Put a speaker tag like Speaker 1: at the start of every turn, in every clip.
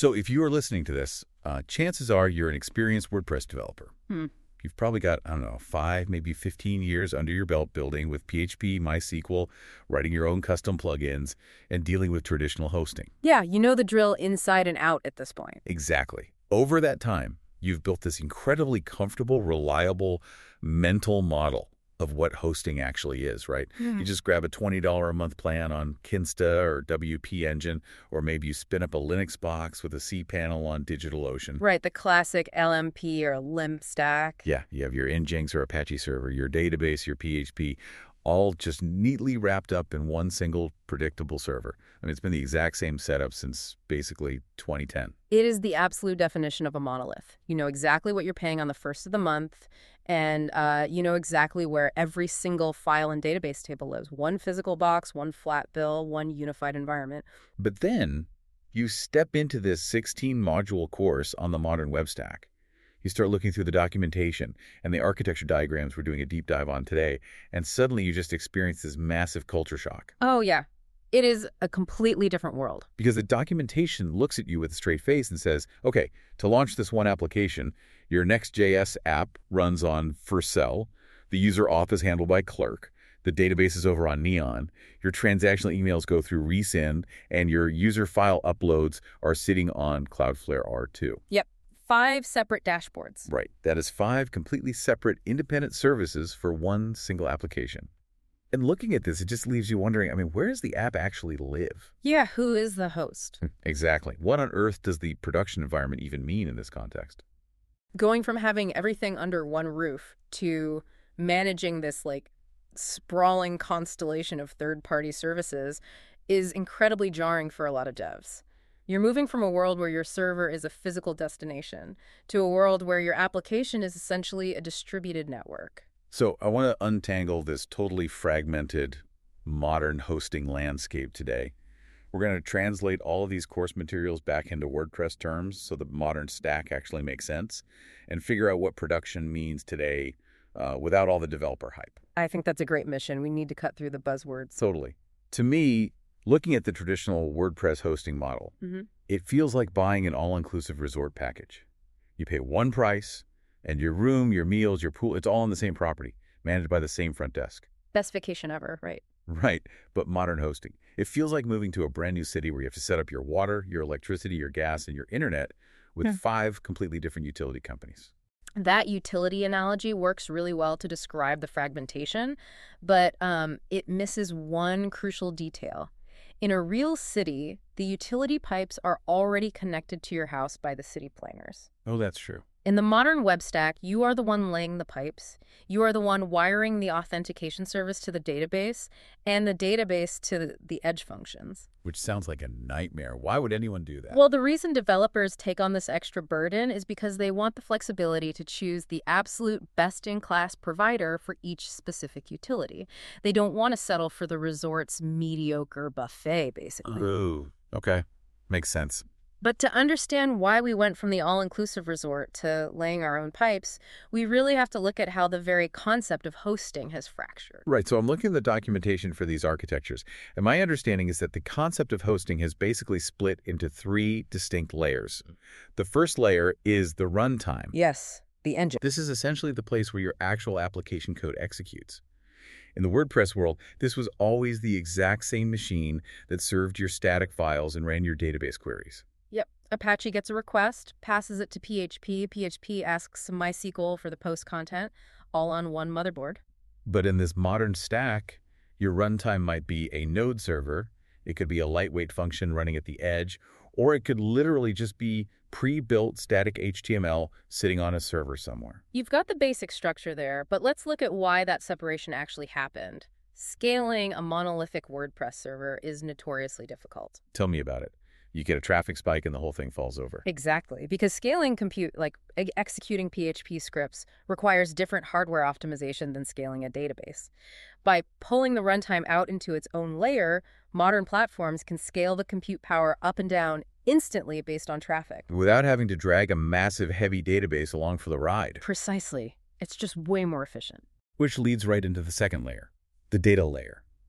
Speaker 1: So if you are listening to this, chances are you're an experienced WordPress developer.
Speaker 2: Hmm.
Speaker 1: You've probably got, I don't know, 5, maybe 15 years under your belt building with PHP, MySQL, writing your own custom plugins, and dealing with traditional hosting.
Speaker 2: Yeah, you know the drill inside and out at this point.
Speaker 1: Exactly. Over that time, you've built this incredibly comfortable, reliable mental model of what hosting actually is, right? You just grab a $20 a month plan on Kinsta or WP Engine, or maybe you spin up a Linux box with a cPanel on DigitalOcean.
Speaker 2: Right, the classic LMP or LIMP stack.
Speaker 1: Yeah, you have your Nginx or Apache server, your database, your PHP, all just neatly wrapped up in one single predictable server. I mean, it's been the exact same setup since basically 2010.
Speaker 2: It is the absolute definition of a monolith. You know exactly what you're paying on the first of the month, and you know exactly where every single file and database table lives. One physical box, one flat bill, one unified environment.
Speaker 1: But then you step into this 16-module course on the modern web stack. You start looking through the documentation and the architecture diagrams we're doing a deep dive on today, and suddenly you just experience this massive culture shock.
Speaker 2: Oh, yeah. It is a completely different world.
Speaker 1: Because the documentation looks at you with a straight face and says, okay, to launch this one application, your Next.js app runs on Vercel, the user auth is handled by Clerk, the database is over on Neon, your transactional emails go through Resend, and your user file uploads are sitting on Cloudflare R2.
Speaker 2: Yep. 5 separate dashboards.
Speaker 1: Right. That is 5 completely separate independent services for one single application. And looking at this, it just leaves you wondering, I mean, where does the app actually live?
Speaker 2: Yeah, who is the host?
Speaker 1: Exactly. What on earth does the production environment even mean in this context?
Speaker 2: Going from having everything under one roof to managing this, sprawling constellation of third-party services is incredibly jarring for a lot of devs. You're moving from a world where your server is a physical destination to a world where your application is essentially a distributed network.
Speaker 1: So I want to untangle this totally fragmented modern hosting landscape today. We're going to translate all of these course materials back into WordPress terms so the modern stack actually makes sense, and figure out what production means today without all the developer hype.
Speaker 2: I think that's a great mission. We need to cut through the buzzwords.
Speaker 1: Totally. To me, looking at the traditional WordPress hosting model, it feels like buying an all-inclusive resort package. You pay one price, and your room, your meals, your pool, it's all on the same property, managed by the same front desk.
Speaker 2: Best vacation ever, right?
Speaker 1: Right, but modern hosting. It feels like moving to a brand new city where you have to set up your water, your electricity, your gas, and your internet with 5 completely different utility companies.
Speaker 2: That utility analogy works really well to describe the fragmentation, but it misses one crucial detail. In a real city, the utility pipes are already connected to your house by the city planners.
Speaker 1: Oh, that's true.
Speaker 2: In the modern web stack, you are the one laying the pipes. You are the one wiring the authentication service to the database and the database to the edge functions.
Speaker 1: Which sounds like a nightmare. Why would anyone do that?
Speaker 2: Well, the reason developers take on this extra burden is because they want the flexibility to choose the absolute best-in-class provider for each specific utility. They don't want to settle for the resort's mediocre buffet, basically.
Speaker 1: Ooh, okay. Makes sense.
Speaker 2: But to understand why we went from the all-inclusive resort to laying our own pipes, we really have to look at how the very concept of hosting has fractured.
Speaker 1: Right, so I'm looking at the documentation for these architectures, and my understanding is that the concept of hosting has basically split into 3 distinct layers. The first layer is the runtime.
Speaker 2: Yes, the engine.
Speaker 1: This is essentially the place where your actual application code executes. In the WordPress world, this was always the exact same machine that served your static files and ran your database queries.
Speaker 2: Yep. Apache gets a request, passes it to PHP. PHP asks MySQL for the post content, all on one motherboard.
Speaker 1: But in this modern stack, your runtime might be a node server, it could be a lightweight function running at the edge, or it could literally just be pre-built static HTML sitting on a server somewhere.
Speaker 2: You've got the basic structure there, but let's look at why that separation actually happened. Scaling a monolithic WordPress server is notoriously difficult.
Speaker 1: Tell me about it. You get a traffic spike and the whole thing falls over.
Speaker 2: Exactly, because scaling compute, like executing PHP scripts, requires different hardware optimization than scaling a database. By pulling the runtime out into its own layer, modern platforms can scale the compute power up and down instantly based on traffic.
Speaker 1: Without having to drag a massive, heavy database along for the ride.
Speaker 2: Precisely. It's just way more efficient.
Speaker 1: Which leads right into the second layer, the data layer.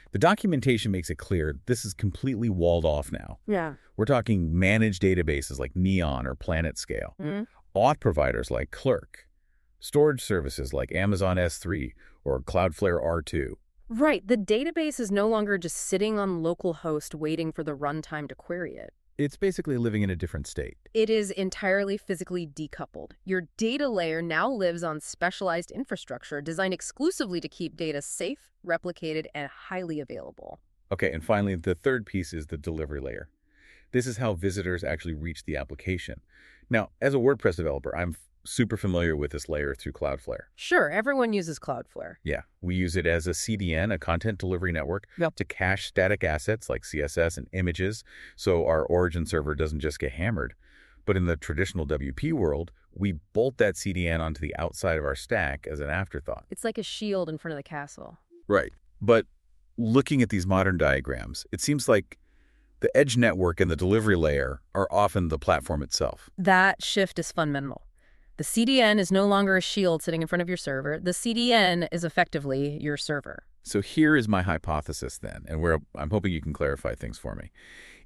Speaker 1: The documentation makes it clear this is completely walled off now.
Speaker 2: Yeah.
Speaker 1: We're talking managed databases like Neon or PlanetScale, auth providers like Clerk, storage services like Amazon S3 or Cloudflare R2.
Speaker 2: Right. The database is no longer just sitting on localhost waiting for the runtime to query it.
Speaker 1: It's basically living in a different state.
Speaker 2: It is entirely physically decoupled. Your data layer now lives on specialized infrastructure designed exclusively to keep data safe, replicated, and highly available.
Speaker 1: Okay, and finally, the third piece is the delivery layer. This is how visitors actually reach the application. Now, as a WordPress developer, I'm super familiar with this layer through Cloudflare.
Speaker 2: Sure, everyone uses Cloudflare.
Speaker 1: Yeah, we use it as a CDN, a content delivery network, to cache static assets like CSS and images, so our origin server doesn't just get hammered. But in the traditional WP world, we bolt that CDN onto the outside of our stack as an afterthought.
Speaker 2: It's like a shield in front of the castle.
Speaker 1: Right. But looking at these modern diagrams, it seems like the edge network and the delivery layer are often the platform itself.
Speaker 2: That shift is fundamental. The CDN is no longer a shield sitting in front of your server. The CDN is effectively your server.
Speaker 1: So here is my hypothesis then, and where I'm hoping you can clarify things for me.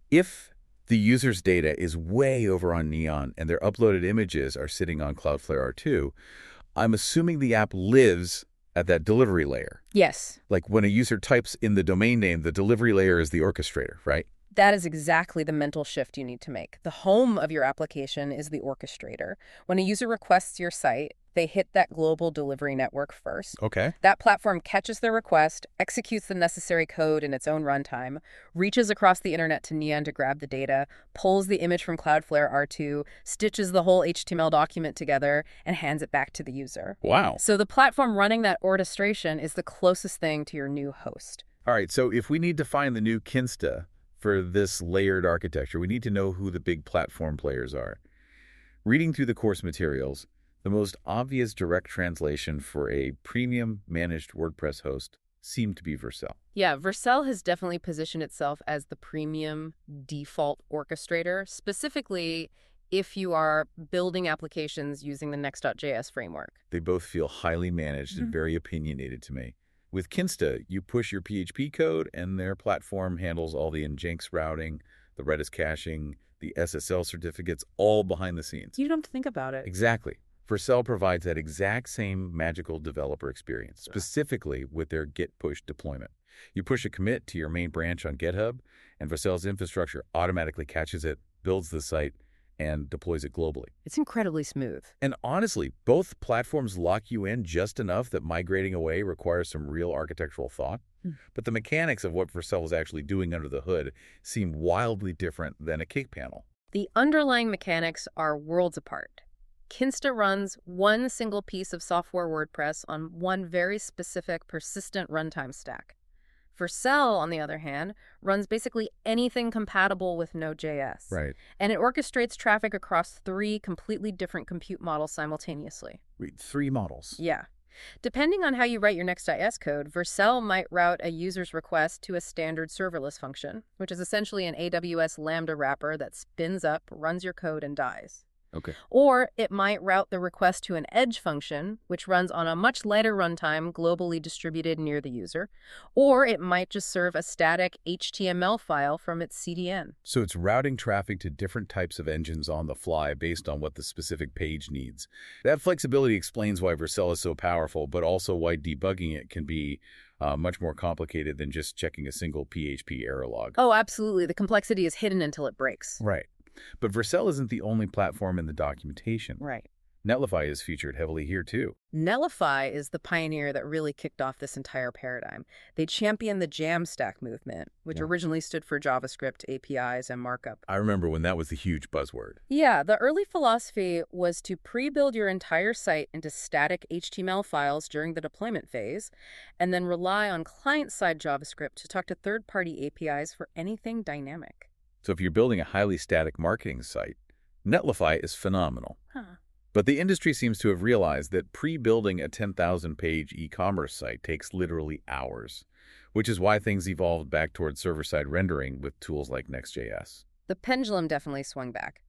Speaker 1: If the user's data is way over on Neon and their uploaded images are sitting on Cloudflare R2, I'm assuming the app lives at that delivery layer.
Speaker 2: Yes.
Speaker 1: Like when a user types in the domain name, the delivery layer is the orchestrator, right?
Speaker 2: That is exactly the mental shift you need to make. The home of your application is the orchestrator. When a user requests your site, they hit that global delivery network first.
Speaker 1: Okay.
Speaker 2: That platform catches their request, executes the necessary code in its own runtime, reaches across the internet to Neon to grab the data, pulls the image from Cloudflare R2, stitches the whole HTML document together, and hands it back to the user.
Speaker 1: Wow.
Speaker 2: So the platform running that orchestration is the closest thing to your new host.
Speaker 1: All right, so if we need to find the new Kinsta for this layered architecture, we need to know who the big platform players are. Reading through the course materials, the most obvious direct translation for a premium managed WordPress host seemed to be Vercel.
Speaker 2: Yeah, Vercel has definitely positioned itself as the premium default orchestrator, specifically if you are building applications using the Next.js framework.
Speaker 1: They both feel highly managed and very opinionated to me. With Kinsta, you push your PHP code, and their platform handles all the Nginx routing, the Redis caching, the SSL certificates, all behind the scenes.
Speaker 2: You don't have to think about it.
Speaker 1: Exactly. Vercel provides that exact same magical developer experience, specifically with their Git push deployment. You push a commit to your main branch on GitHub, and Vercel's infrastructure automatically catches it, builds the site, and deploys it globally.
Speaker 2: It's incredibly smooth.
Speaker 1: And honestly, both platforms lock you in just enough that migrating away requires some real architectural thought. But the mechanics of what Vercel is actually doing under the hood seem wildly different than a cake panel.
Speaker 2: The underlying mechanics are worlds apart. Kinsta runs one single piece of software WordPress on one very specific persistent runtime stack. Vercel, on the other hand, runs basically anything compatible with Node.js.
Speaker 1: Right.
Speaker 2: And it orchestrates traffic across 3 completely different compute models simultaneously.
Speaker 1: Read 3 models.
Speaker 2: Yeah. Depending on how you write your Next.js code, Vercel might route a user's request to a standard serverless function, which is essentially an AWS Lambda wrapper that spins up, runs your code, and dies.
Speaker 1: Okay.
Speaker 2: Or it might route the request to an edge function, which runs on a much lighter runtime globally distributed near the user. Or it might just serve a static HTML file from its CDN.
Speaker 1: So it's routing traffic to different types of engines on the fly based on what the specific page needs. That flexibility explains why Vercel is so powerful, but also why debugging it can be much more complicated than just checking a single PHP error log.
Speaker 2: Oh, absolutely. The complexity is hidden until it breaks.
Speaker 1: Right. But Vercel isn't the only platform in the documentation.
Speaker 2: Right.
Speaker 1: Netlify is featured heavily here, too.
Speaker 2: Netlify is the pioneer that really kicked off this entire paradigm. They championed the Jamstack movement, which originally stood for JavaScript, APIs, and markup.
Speaker 1: I remember when that was the huge buzzword.
Speaker 2: Yeah, the early philosophy was to pre-build your entire site into static HTML files during the deployment phase, and then rely on client-side JavaScript to talk to third-party APIs for anything dynamic.
Speaker 1: So if you're building a highly static marketing site, Netlify is phenomenal. But the industry seems to have realized that pre-building a 10,000-page e-commerce site takes literally hours, which is why things evolved back towards server-side rendering with tools like Next.js.
Speaker 2: The pendulum definitely swung back.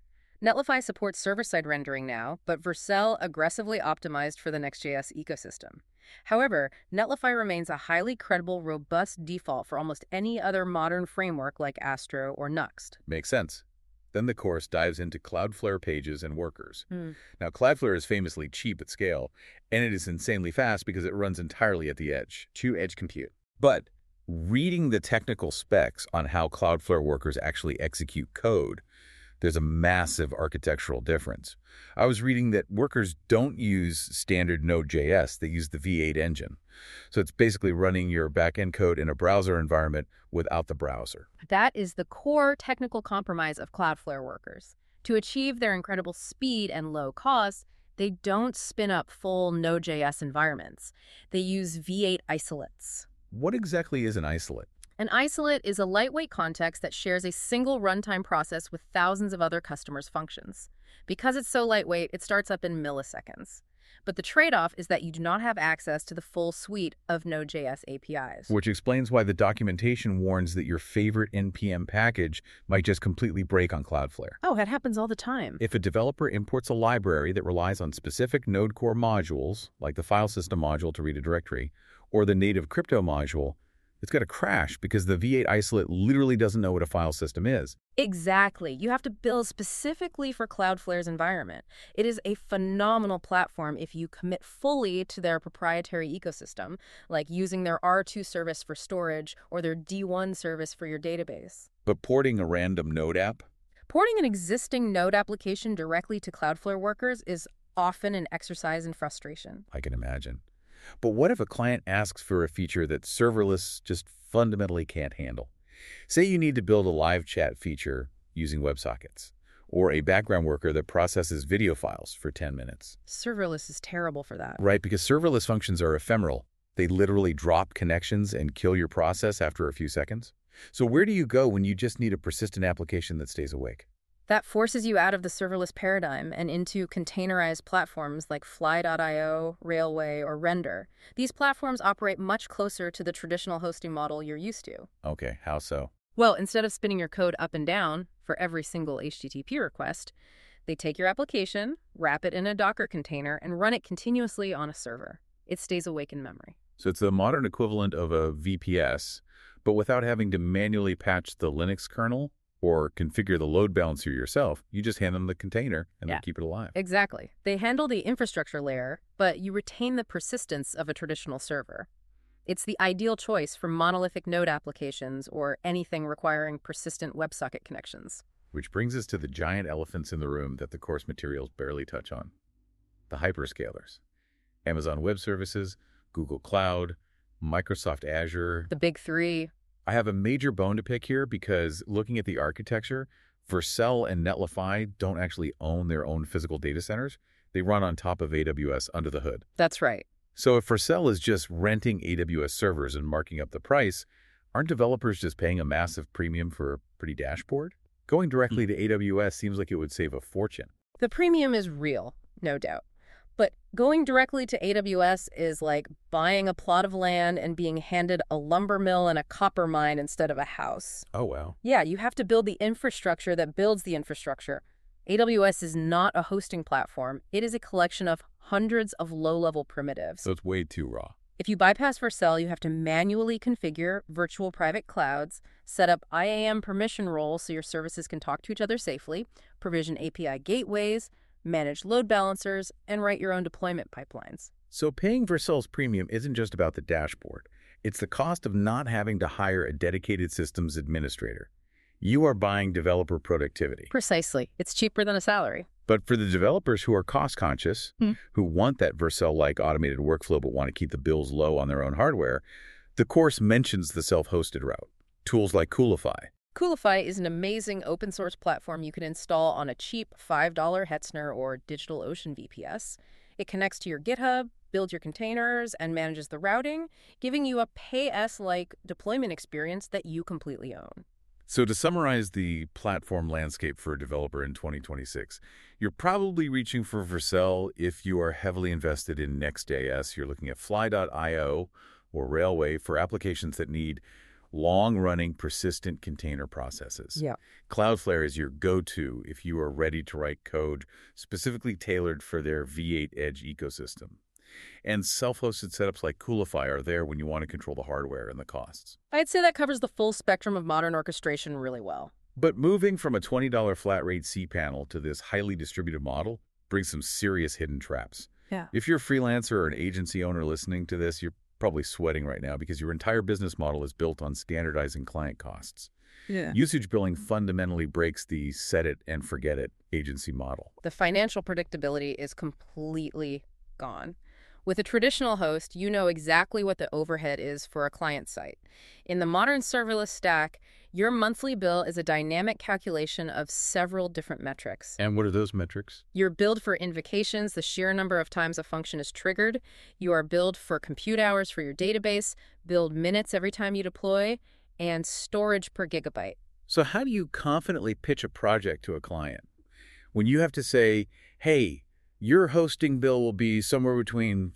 Speaker 2: Netlify supports server-side rendering now, but Vercel aggressively optimized for the Next.js ecosystem. However, Netlify remains a highly credible, robust default for almost any other modern framework like Astro or Nuxt.
Speaker 1: Makes sense. Then the course dives into Cloudflare pages and workers.
Speaker 2: Hmm.
Speaker 1: Now, Cloudflare is famously cheap at scale, and it is insanely fast because it runs entirely at the edge.
Speaker 3: To edge compute.
Speaker 1: But reading the technical specs on how Cloudflare workers actually execute code, there's a massive architectural difference. I was reading that workers don't use standard Node.js, they use the V8 engine. So it's basically running your backend code in a browser environment without the browser.
Speaker 2: That is the core technical compromise of Cloudflare workers. To achieve their incredible speed and low cost, they don't spin up full Node.js environments. They use V8 isolates.
Speaker 1: What exactly is an isolate?
Speaker 2: An isolate is a lightweight context that shares a single runtime process with thousands of other customers' functions. Because it's so lightweight, it starts up in milliseconds. But the trade-off is that you do not have access to the full suite of Node.js APIs.
Speaker 1: Which explains why the documentation warns that your favorite NPM package might just completely break on Cloudflare.
Speaker 2: Oh, that happens all the time.
Speaker 1: If a developer imports a library that relies on specific Node Core modules, like the file system module to read a directory, or the native crypto module, it's going to crash because the V8 isolate literally doesn't know what a file system is.
Speaker 2: Exactly. You have to build specifically for Cloudflare's environment. It is a phenomenal platform if you commit fully to their proprietary ecosystem, like using their R2 service for storage or their D1 service for your database.
Speaker 1: But porting a random Node app?
Speaker 2: Porting an existing Node application directly to Cloudflare workers is often an exercise in frustration.
Speaker 1: I can imagine. But what if a client asks for a feature that serverless just fundamentally can't handle? Say you need to build a live chat feature using WebSockets, or a background worker that processes video files for 10 minutes.
Speaker 2: Serverless is terrible for that.
Speaker 1: Right, because serverless functions are ephemeral. They literally drop connections and kill your process after a few seconds. So where do you go when you just need a persistent application that stays awake?
Speaker 2: That forces you out of the serverless paradigm and into containerized platforms like Fly.io, Railway, or Render. These platforms operate much closer to the traditional hosting model you're used to.
Speaker 1: Okay, how so?
Speaker 2: Well, instead of spinning your code up and down for every single HTTP request, they take your application, wrap it in a Docker container, and run it continuously on a server. It stays awake in memory.
Speaker 1: So it's the modern equivalent of a VPS, but without having to manually patch the Linux kernel or configure the load balancer yourself. You just hand them the container and they keep it alive.
Speaker 2: Exactly. They handle the infrastructure layer, but you retain the persistence of a traditional server. It's the ideal choice for monolithic Node applications or anything requiring persistent WebSocket connections.
Speaker 1: Which brings us to the giant elephants in the room that the course materials barely touch on. The hyperscalers. Amazon Web Services, Google Cloud, Microsoft Azure.
Speaker 2: The big three.
Speaker 1: I have a major bone to pick here because looking at the architecture, Vercel and Netlify don't actually own their own physical data centers. They run on top of AWS under the hood.
Speaker 2: That's right.
Speaker 1: So if Vercel is just renting AWS servers and marking up the price, aren't developers just paying a massive premium for a pretty dashboard? Going directly to AWS seems like it would save a fortune.
Speaker 2: The premium is real, no doubt. But going directly to AWS is like buying a plot of land and being handed a lumber mill and a copper mine instead of a house.
Speaker 1: Oh, wow.
Speaker 2: Yeah, you have to build the infrastructure that builds the infrastructure. AWS is not a hosting platform. It is a collection of hundreds of low-level primitives.
Speaker 1: So it's way too raw.
Speaker 2: If you bypass Vercel, you have to manually configure virtual private clouds, set up IAM permission roles so your services can talk to each other safely, provision API gateways, manage load balancers, and write your own deployment pipelines.
Speaker 1: So paying Vercel's premium isn't just about the dashboard. It's the cost of not having to hire a dedicated systems administrator. You are buying developer productivity.
Speaker 2: Precisely. It's cheaper than a salary.
Speaker 1: But for the developers who are cost-conscious, who want that Vercel-like automated workflow but want to keep the bills low on their own hardware, the course mentions the self-hosted route. Tools like Coolify.
Speaker 2: Coolify is an amazing open-source platform you can install on a cheap $5 Hetzner or DigitalOcean VPS. It connects to your GitHub, builds your containers, and manages the routing, giving you a pay-as-like deployment experience that you completely own.
Speaker 1: So to summarize the platform landscape for a developer in 2026, you're probably reaching for Vercel if you are heavily invested in Next.js. You're looking at Fly.io or Railway for applications that need long-running, persistent container processes.
Speaker 2: Yeah.
Speaker 1: Cloudflare is your go-to if you are ready to write code specifically tailored for their V8 Edge ecosystem. And self-hosted setups like Coolify are there when you want to control the hardware and the costs.
Speaker 2: I'd say that covers the full spectrum of modern orchestration really well.
Speaker 1: But moving from a $20 flat-rate cPanel to this highly distributed model brings some serious hidden traps.
Speaker 2: Yeah.
Speaker 1: If you're a freelancer or an agency owner listening to this, you're probably sweating right now because your entire business model is built on standardizing client costs.
Speaker 2: Yeah.
Speaker 1: Usage billing fundamentally breaks the set it and forget it agency model.
Speaker 2: The financial predictability is completely gone. With a traditional host, you know exactly what the overhead is for a client site. In the modern serverless stack, your monthly bill is a dynamic calculation of several different metrics.
Speaker 1: And what are those metrics?
Speaker 2: You're billed for invocations, the sheer number of times a function is triggered. You are billed for compute hours for your database, billed minutes every time you deploy, and storage per gigabyte.
Speaker 1: So how do you confidently pitch a project to a client when you have to say, hey, your hosting bill will be somewhere between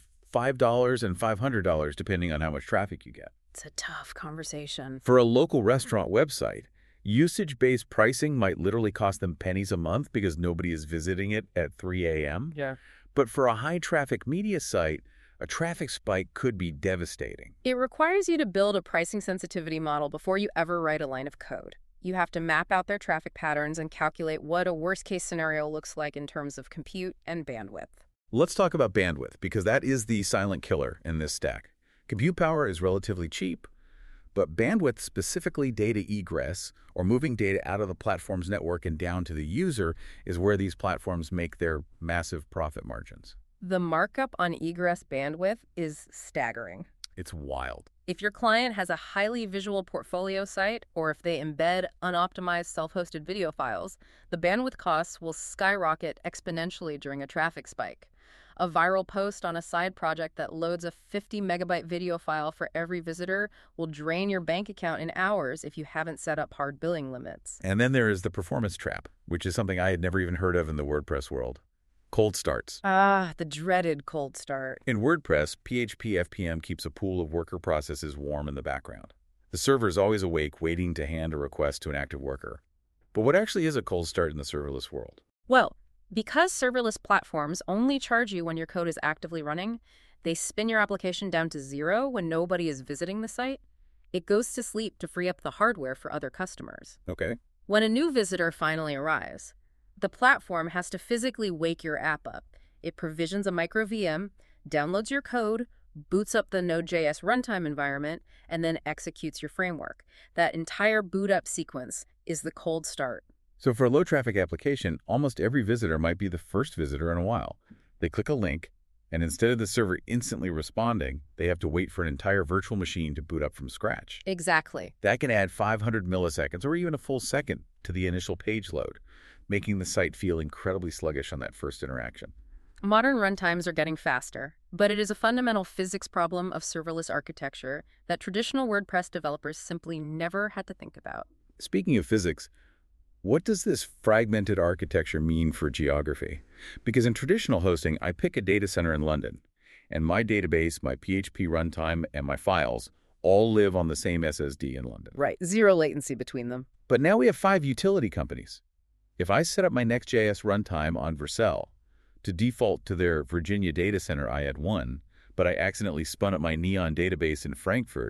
Speaker 1: $5 and $500 depending on how much traffic you get?
Speaker 2: It's a tough conversation.
Speaker 1: For a local restaurant website, usage-based pricing might literally cost them pennies a month because nobody is visiting it at 3 a.m.
Speaker 2: Yeah.
Speaker 1: But for a high-traffic media site, a traffic spike could be devastating.
Speaker 2: It requires you to build a pricing sensitivity model before you ever write a line of code. You have to map out their traffic patterns and calculate what a worst-case scenario looks like in terms of compute and bandwidth.
Speaker 1: Let's talk about bandwidth, because that is the silent killer in this stack. Compute power is relatively cheap, but bandwidth, specifically data egress, or moving data out of the platform's network and down to the user, is where these platforms make their massive profit margins.
Speaker 2: The markup on egress bandwidth is staggering.
Speaker 1: It's wild.
Speaker 2: If your client has a highly visual portfolio site, or if they embed unoptimized self-hosted video files, the bandwidth costs will skyrocket exponentially during a traffic spike. A viral post on a side project that loads a 50-megabyte video file for every visitor will drain your bank account in hours if you haven't set up hard billing limits.
Speaker 1: And then there is the performance trap, which is something I had never even heard of in the WordPress world. Cold starts.
Speaker 2: Ah, the dreaded cold start.
Speaker 1: In WordPress, PHP FPM keeps a pool of worker processes warm in the background. The server is always awake, waiting to hand a request to an active worker. But what actually is a cold start in the serverless world?
Speaker 2: Well, because serverless platforms only charge you when your code is actively running, they spin your application down to 0 when nobody is visiting the site. It goes to sleep to free up the hardware for other customers.
Speaker 1: Okay.
Speaker 2: When a new visitor finally arrives, the platform has to physically wake your app up. It provisions a micro VM, downloads your code, boots up the Node.js runtime environment, and then executes your framework. That entire boot up sequence is the cold start.
Speaker 1: So for a low-traffic application, almost every visitor might be the first visitor in a while. They click a link, and instead of the server instantly responding, they have to wait for an entire virtual machine to boot up from scratch.
Speaker 2: Exactly.
Speaker 1: That can add 500 milliseconds or even a full second to the initial page load, making the site feel incredibly sluggish on that first interaction.
Speaker 2: Modern runtimes are getting faster, but it is a fundamental physics problem of serverless architecture that traditional WordPress developers simply never had to think about.
Speaker 1: Speaking of physics, what does this fragmented architecture mean for geography? Because in traditional hosting, I pick a data center in London, and my database, my PHP runtime, and my files all live on the same SSD in London.
Speaker 2: Right. Zero latency between them.
Speaker 1: But now we have 5 utility companies. If I set up my Next.js runtime on Vercel to default to their Virginia data center, I had 1, but I accidentally spun up my Neon database in Frankfurt,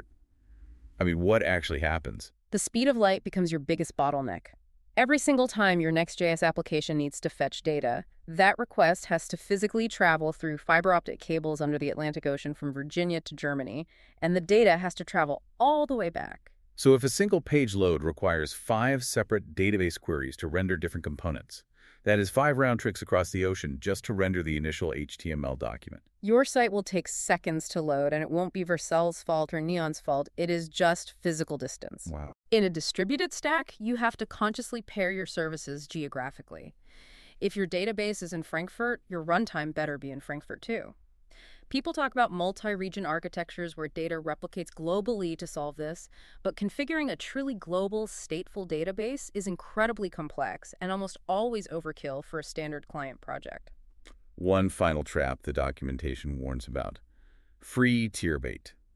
Speaker 1: I mean, what actually happens?
Speaker 2: The speed of light becomes your biggest bottleneck. Every single time your Next.js application needs to fetch data, that request has to physically travel through fiber optic cables under the Atlantic Ocean from Virginia to Germany, and the data has to travel all the way back.
Speaker 1: So if a single page load requires 5 separate database queries to render different components, that is 5 round trips across the ocean just to render the initial HTML document.
Speaker 2: Your site will take seconds to load, and it won't be Vercel's fault or Neon's fault. It is just physical distance.
Speaker 1: Wow.
Speaker 2: In a distributed stack, you have to consciously pair your services geographically. If your database is in Frankfurt, your runtime better be in Frankfurt too. People talk about multi-region architectures where data replicates globally to solve this, but configuring a truly global, stateful database is incredibly complex and almost always overkill for a standard client project.
Speaker 1: One final trap the documentation warns about: free tier bait.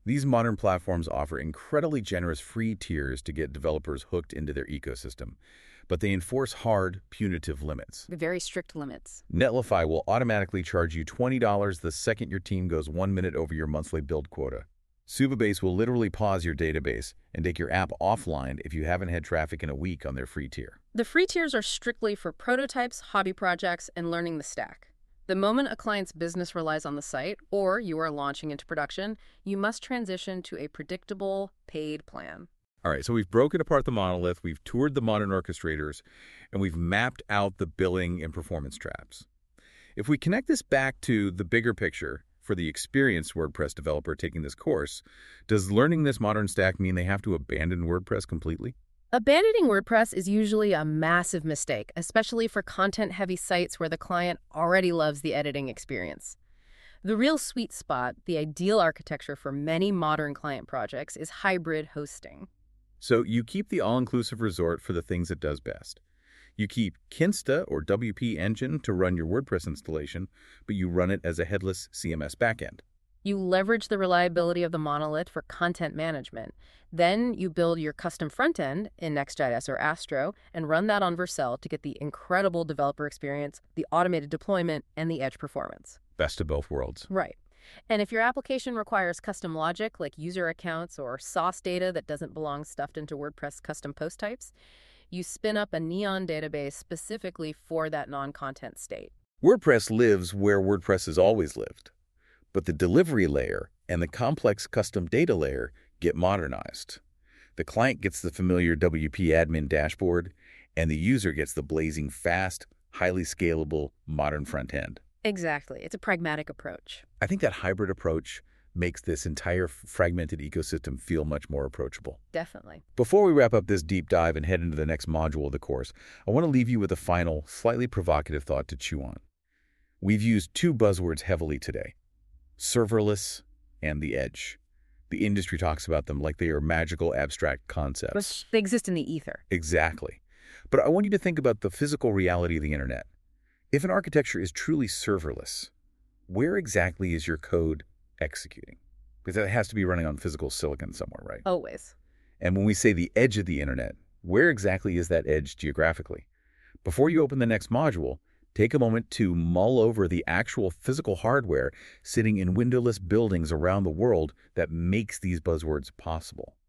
Speaker 1: These modern platforms offer incredibly generous free tiers to get developers hooked into their ecosystem, but they enforce hard, punitive limits.
Speaker 2: Very strict limits.
Speaker 1: Netlify will automatically charge you $20 the second your team goes 1 minute over your monthly build quota. Supabase will literally pause your database and take your app offline if you haven't had traffic in a week on their free tier.
Speaker 2: The free tiers are strictly for prototypes, hobby projects, and learning the stack. The moment a client's business relies on the site, or you are launching into production, you must transition to a predictable, paid plan.
Speaker 1: All right, so we've broken apart the monolith, we've toured the modern orchestrators, and we've mapped out the billing and performance traps. If we connect this back to the bigger picture for the experienced WordPress developer taking this course, does learning this modern stack mean they have to abandon WordPress completely?
Speaker 2: Abandoning WordPress is usually a massive mistake, especially for content-heavy sites where the client already loves the editing experience. The real sweet spot, the ideal architecture for many modern client projects, is hybrid hosting.
Speaker 1: So you keep the all-inclusive resort for the things it does best. You keep Kinsta or WP Engine to run your WordPress installation, but you run it as a headless CMS backend.
Speaker 2: You leverage the reliability of the monolith for content management. Then you build your custom front end in Next.js or Astro and run that on Vercel to get the incredible developer experience, the automated deployment, and the edge performance.
Speaker 1: Best of both worlds.
Speaker 2: Right. And if your application requires custom logic like user accounts or source data that doesn't belong stuffed into WordPress custom post types, you spin up a Neon database specifically for that non-content state.
Speaker 1: WordPress lives where WordPress has always lived. But the delivery layer and the complex custom data layer get modernized. The client gets the familiar WP admin dashboard, and the user gets the blazing fast, highly scalable, modern front end.
Speaker 2: Exactly. It's a pragmatic approach.
Speaker 1: I think that hybrid approach makes this entire fragmented ecosystem feel much more approachable.
Speaker 2: Definitely.
Speaker 1: Before we wrap up this deep dive and head into the next module of the course, I want to leave you with a final, slightly provocative thought to chew on. We've used two buzzwords heavily today: serverless and the edge. The industry talks about them like they are magical, abstract concepts.
Speaker 2: They exist in the ether.
Speaker 1: Exactly. But I want you to think about the physical reality of the internet. If an architecture is truly serverless, where exactly is your code executing? Because it has to be running on physical silicon somewhere, right?
Speaker 2: Always.
Speaker 1: And when we say the edge of the internet, where exactly is that edge geographically? Before you open the next module, take a moment to mull over the actual physical hardware sitting in windowless buildings around the world that makes these buzzwords possible.